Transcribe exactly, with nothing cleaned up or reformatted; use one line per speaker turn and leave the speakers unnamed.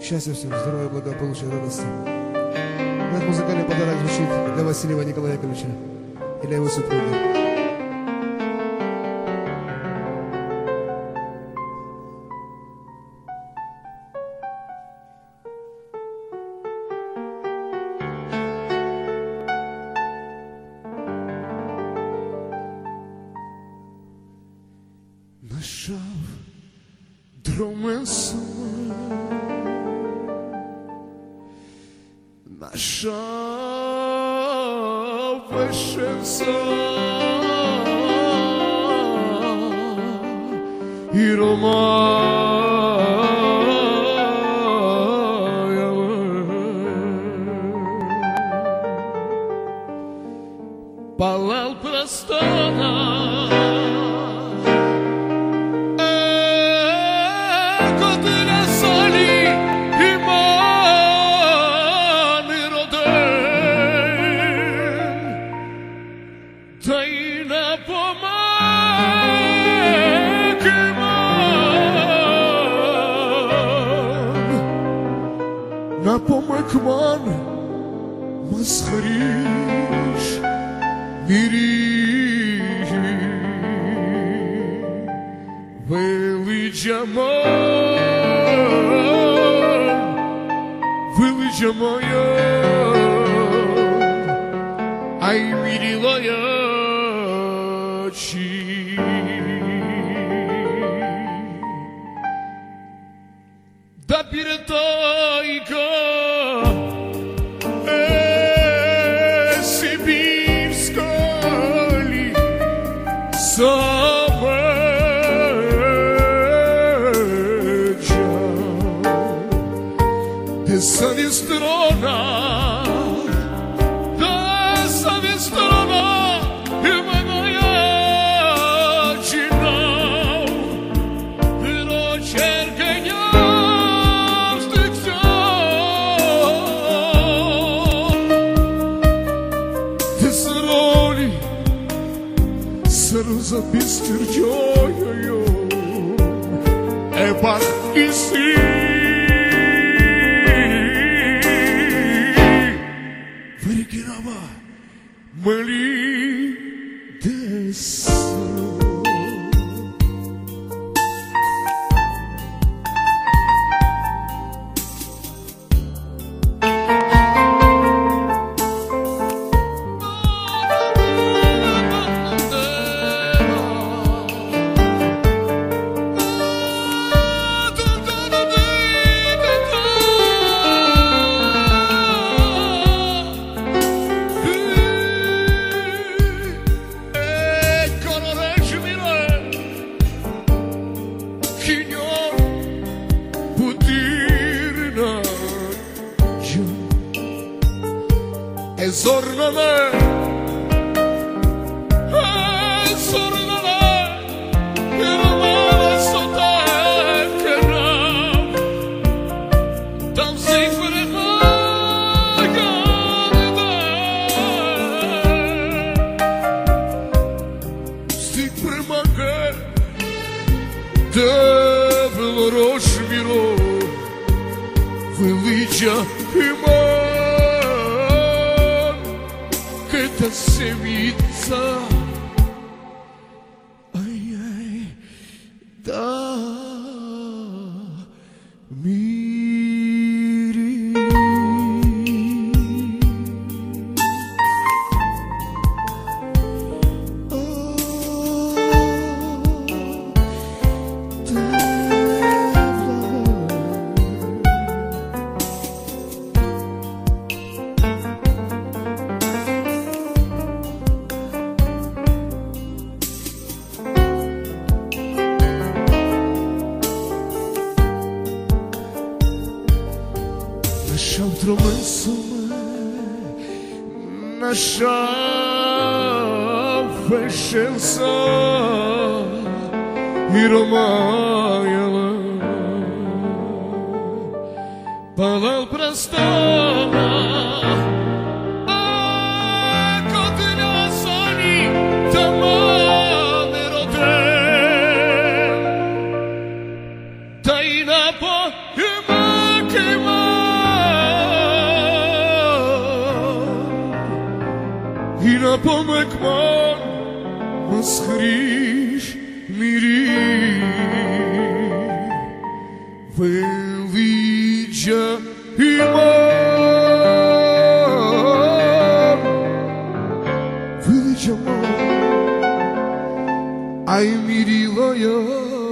Счастья всем, здоровья, благополучия, радости. Этот музыкальный подарок звучит для Васильева Николая Яковлевича и для его супруги.
Нашав дромен сама, нашав вишився і ромаяли палал простана. Та й на помаки ман, на помак ман, масхариш мириш, величаман, величаман, ай мирилая. Da pirtaica e sibirskali sameđa de savistrona da savistrona Сърза бистерджою е пак и си Вирикинава мали дес E zornane, e zornane, e romane sote che nam, tam zikre magane, zikre magane, de velorosh miro, velича и эта семица, ай-ай, да, мири. О, да. Našao tromen sume, našao vešel sam i romajala palal prastana. Ako ti nasani tamane roden, taj na po ima kima
смирила я.